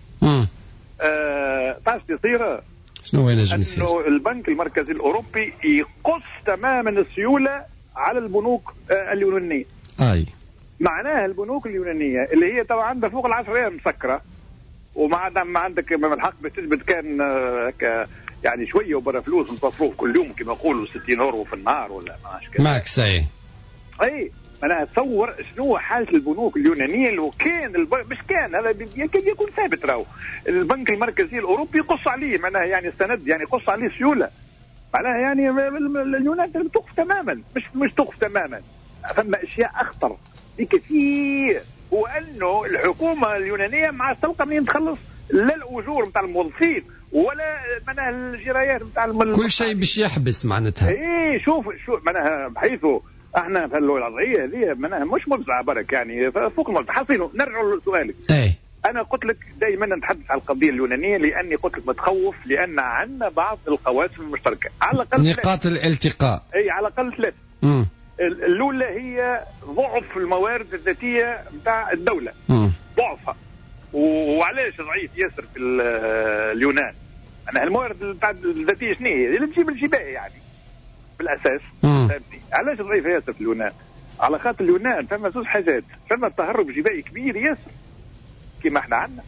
آه تعرف يصير شنو وين ينجم يصير؟ انه البنك المركزي الاوروبي يقص تماما السيوله على البنوك آه اليونانيه. اي معناها البنوك اليونانيه اللي هي طبعا عندها فوق العشر ايام مسكره، وما ما عندك من الحق باش تثبت كان آه يعني شويه وبرا فلوس مصروف كل يوم كما يقولوا ستين اورو في النهار ولا ما عادش كذا ماكس. اي اي انا اتصور شنو حاله البنوك اليونانيه لو كان الب... مش كان هذا يكاد يكون ثابت راهو البنك المركزي الاوروبي يقص عليه معناها يعني السند يعني يقص عليه سيوله معناها يعني اليونان توقف تماما مش مش توقف تماما. ثم اشياء اخطر بكثير هو انه الحكومه اليونانيه مع تلقى منين تخلص لا الاجور نتاع الموظفين ولا معناها الجرايات نتاع الم... كل شيء باش يحبس معناتها. اي شوف شوف معناها بحيث احنا في الوضعيه هذه معناها مش مفزعه برك يعني فوق الموضوع. حصيله نرجع لسؤالك. اي انا قلت لك دائما نتحدث عن القضيه اليونانيه لاني قلت لك متخوف لان عندنا بعض القواسم المشتركه على الاقل نقاط الالتقاء. اي على الاقل ثلاث. امم الاولى هي ضعف الموارد الذاتيه نتاع الدوله. امم ضعفها. وعلاش ضعيف ياسر في اليونان؟ انا الموارد الذاتيه شنو هي؟ اللي تجيب الجباه يعني بالاساس. فهمتني؟ علاش ضعيف ياسر في اليونان؟ على خاطر اليونان فما زوج حاجات، فما تهرب جبائي كبير ياسر كما احنا عندنا.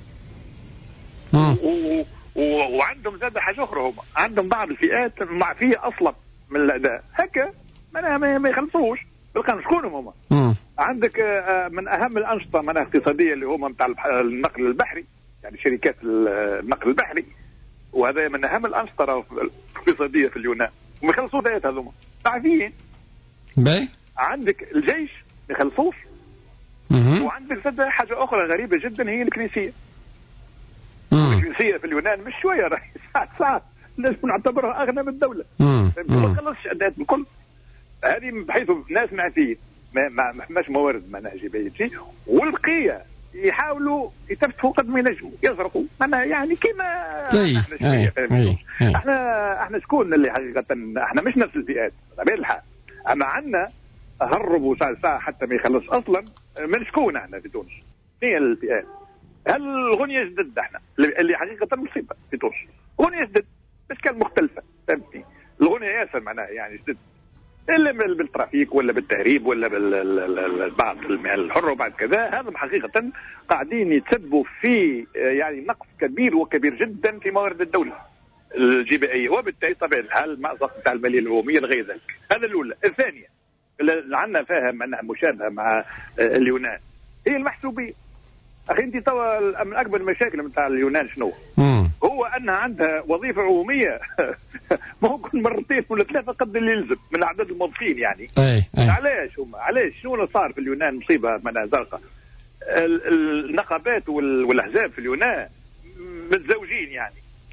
و... و... وعندهم زاد حاجه اخرى، هم عندهم بعض الفئات معفيه اصلا من الاداء هكا ما ما يخلصوش بالقانون. شكونهم هم؟ عندك من اهم الانشطه من اقتصاديه اللي هم نتاع النقل البحري يعني شركات النقل البحري، وهذا من اهم الانشطه الاقتصاديه في اليونان وما يخلصوا ذات هذوما معفيين. باهي عندك الجيش ما يخلصوش. وعندك زاد حاجه اخرى غريبه جدا هي الكنيسيه. الكنيسيه في اليونان مش شويه راهي ساعات ساعات لازم نعتبرها اغنى من الدوله ما تخلصش اداءات الكل. هذه بحيث ناس معفيين ما ما ماش موارد معناها جبايه تجي، والبقيه يحاولوا يتفتحوا قد ما ينجموا يزرقوا معناها يعني كيما احنا شويه فاهمين. احنا احنا شكون اللي حقيقه احنا مش نفس الفئات طبيعي الحال، اما عندنا هربوا ساعه ساعه حتى ما يخلص اصلا من شكون احنا في تونس؟ هي الفئات. هل الغنيه جدد احنا اللي حقيقه مصيبه في تونس غنيه جدد بس كان مختلفه فهمتني؟ الغنيه ياسر معناها يعني جدد الا بالترافيك ولا بالتهريب ولا بالبعض المال الحر وبعد كذا. هذا حقيقه قاعدين يتسبوا في يعني نقص كبير وكبير جدا في موارد الدوله الجبائيه، وبالتالي طبيعه الحال المأزق بتاع الماليه العموميه لغير ذلك. هذا الاولى. الثانيه اللي عندنا فيها منها مشابهه مع اليونان هي المحسوبيه. اخي انت توا من اكبر المشاكل نتاع اليونان شنو؟ هو انها عندها وظيفه عموميه ممكن مرتين ولا ثلاثه قد اللي يلزم من اعداد الموظفين يعني. أي أي. علاش هم علاش شنو اللي صار في اليونان مصيبه منها زرقاء؟ النقابات والاحزاب في اليونان متزوجين يعني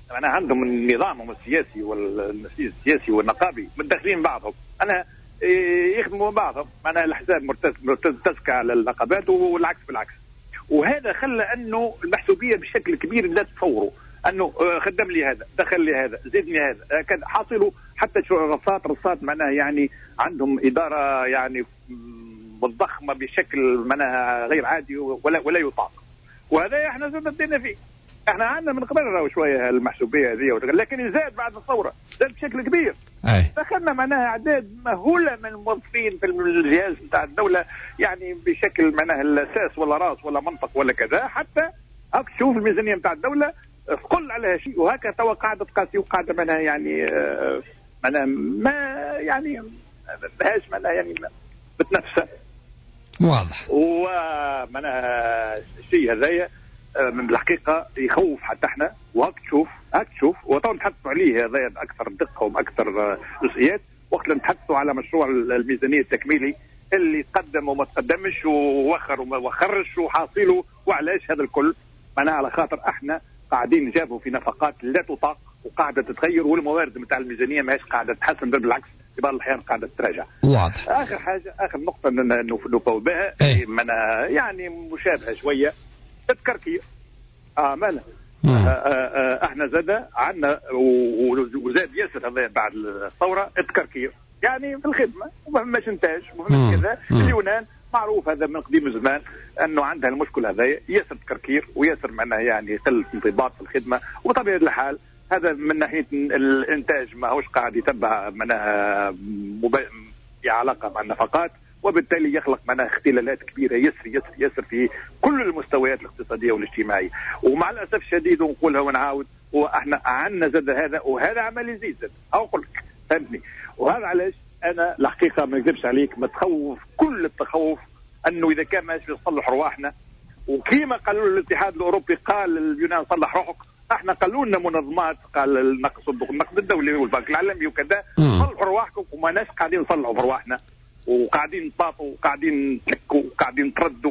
أنا عندهم النظام السياسي والنسيج السياسي والنقابي متداخلين بعضهم، أنا يخدموا بعضهم، معناها الأحزاب مرتزقة على النقابات والعكس بالعكس. وهذا خلى أنه المحسوبية بشكل كبير لا تتصوروا، أنه خدم لي هذا دخل لي هذا زدني هذا كان حاصله، حتى رصات رصات معناها يعني عندهم إدارة يعني مضخمة بشكل معناها غير عادي ولا ولا يطاق. وهذا احنا زدنا بدينا فيه، احنا عندنا من قبل راهو شويه المحسوبيه هذه، لكن يزاد بعد الثوره زاد بشكل كبير. أي. دخلنا معناها اعداد مهوله من الموظفين في الجهاز نتاع الدوله، يعني بشكل معناها الاساس ولا راس ولا منطق ولا كذا، حتى هاك تشوف الميزانيه نتاع الدوله ثقل عليها شيء، وهكا توا قاعده تقاسي وقاعده معناها يعني آه معناها ما يعني ماهاش معناها يعني بتنفسها. واضح. ومعناها الشيء هذايا من الحقيقه يخوف حتى احنا، وهاك تشوف هاك تشوف وتو نتحدثوا عليه هذا اكثر دقه وباكثر جزئيات وقت نتحدثوا على مشروع الميزانيه التكميلي اللي قدم وما تقدمش ووخر وما وخرش وحاصله، وعلاش هذا الكل؟ معناها على خاطر احنا قاعدين نجابوا في نفقات لا تطاق وقاعده تتغير، والموارد نتاع الميزانيه ماهيش قاعده تتحسن، بل بالعكس في بعض الاحيان قاعده تتراجع. واضح. اخر حاجه اخر نقطه نفوت بها يعني مشابهه شويه التكركير. اه مالا آه آه احنا زاد عندنا وزاد ياسر هذا بعد الثوره التكركير، يعني في الخدمه وما فماش انتاج وما فماش كذا. اليونان معروف هذا من قديم الزمان انه عندها المشكل هذا ياسر تكركير وياسر معناها يعني قله انضباط في الخدمه، وبطبيعه الحال هذا من ناحيه الانتاج ما هوش قاعد يتبع معناها مب... علاقه مع النفقات، وبالتالي يخلق معناها اختلالات كبيره يسر يسر يسر في كل المستويات الاقتصاديه والاجتماعيه. ومع الاسف الشديد ونقولها ونعاود، واحنا عندنا زاد هذا وهذا عمال يزيد زاد او اقول لك فهمتني. وهذا علاش انا الحقيقه ما نكذبش عليك متخوف كل التخوف انه اذا كان ماشي نصلح رواحنا، وكيما قالوا الاتحاد الاوروبي قال اليونان صلح روحك، احنا قالوا لنا منظمات قال النقد صندوق النقد الدولي والبنك العالمي وكذا صلحوا رواحكم، وماناش قاعدين نصلحوا في رواحنا، وقاعدين نطاطوا وقاعدين نتلكوا وقاعدين نتردوا،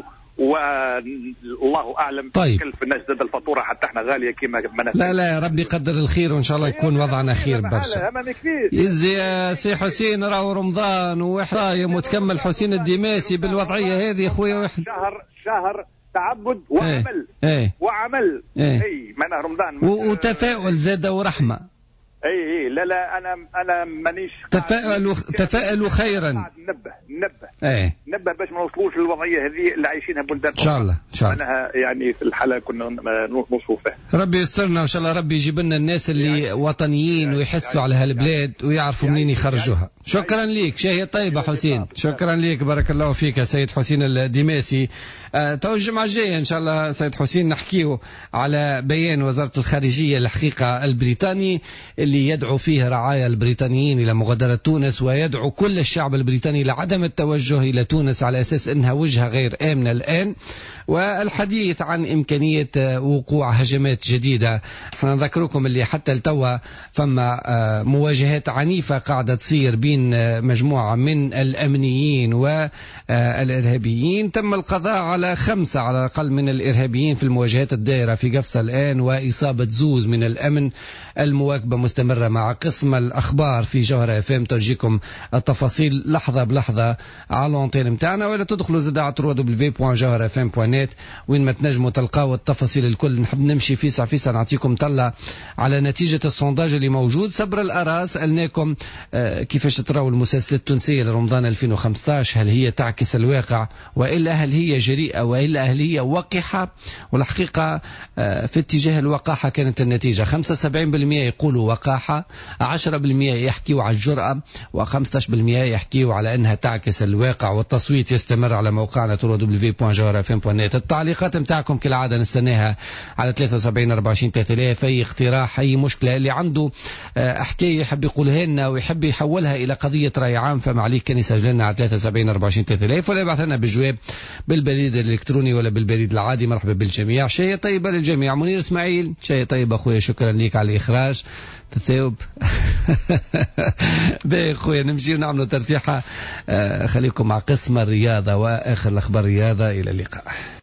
والله اعلم. طيب. كلف الناس زاد الفاتوره حتى احنا غاليه كيما ما لا لا ربي يقدر الخير وان شاء الله يكون وضعنا خير برشا. يزي يا سي حسين راهو رمضان وحرايم وتكمل حسين الدماسي بالوضعيه هذه خويا. شهر شهر تعبد وعمل ايه. ايه. وعمل ايه. اي معناها رمضان وتفاؤل زاد ورحمه. اي اي لا لا انا انا مانيش تفاءلوا تفاءلوا خيرا. نبه نبه ايه. نبه باش ما نوصلوش للوضعيه هذه اللي عايشينها بلدان ان شاء الله ان شاء الله. معناها يعني في الحاله كنا نوصلوا فيها. ربي يسترنا وان شاء الله، ربي يجيب لنا الناس اللي يعني وطنيين يعني ويحسوا يعني على هالبلاد يعني ويعرفوا منين يعني يخرجوها. يعني شكرا يعني ليك، شاهية طيبة حسين. شكرا ليك، بارك الله فيك يا سيد حسين الدماسي. أه تو الجمعة الجاية ان شاء الله سيد حسين نحكيه على بيان وزارة الخارجية الحقيقة البريطاني اللي يدعو فيه رعايا البريطانيين إلى مغادرة تونس، ويدعو كل الشعب البريطاني لعدم التوجه إلى تونس على أساس أنها وجهة غير آمنة الآن، والحديث عن إمكانية وقوع هجمات جديدة. احنا نذكركم اللي حتى التوا فما مواجهات عنيفة قاعدة تصير بين مجموعة من الأمنيين والإرهابيين. تم القضاء على خمسة على الأقل من الإرهابيين في المواجهات الدائرة في قفصة الآن، وإصابة زوز من الأمن. المواكبة مستمرة مع قسم الأخبار في جوهرة اف ام، ترجيكم التفاصيل لحظة بلحظة على الانتين متاعنا، ولا تدخلوا زاد على دبليو دبليو دبليو دوت جوهرة اف ام دوت نت وين ما تنجموا تلقاو التفاصيل الكل. نحب نمشي فيسع فيسع نعطيكم طلع على نتيجة السونداج اللي موجود. صبر الآراء سألناكم آه كيفاش تراو المسلسلات التونسية لرمضان ألفين وخمسة عشر، هل هي تعكس الواقع وإلا هل هي جريئة وإلا هل هي وقحة؟ والحقيقة آه في اتجاه الوقاحة كانت النتيجة. خمسة وسبعين بالمئة يقولوا وقاحة، عشرة بالمئة يحكيوا على الجرأة، وخمسة عشر بالمئة يحكيوا على أنها تعكس الواقع. والتصويت يستمر على موقعنا دبليو دبليو دبليو دوت جوهرة اف ام دوت نت. التعليقات متاعكم كالعادة نستناها على ثلاثة وسبعين أربعة وعشرين ثلاثة آلاف. أي اقتراح أي مشكلة اللي عنده حكاية يحب يقولها لنا ويحب يحولها إلى قضية رأي عام، فما عليك كان يسجل لنا على ثلاثة وسبعين أربعة وعشرين ثلاثة آلاف ولا يبعث لنا بالجواب بالبريد الإلكتروني ولا بالبريد العادي. مرحبا بالجميع، شيء طيبة للجميع. منير إسماعيل شيء طيب أخويا، شكرا لك على الإخراج تثاوب. باهي خويا نمشي ونعملوا ترتيحة. خليكم مع قسم الرياضة وآخر الأخبار الرياضة. إلى اللقاء.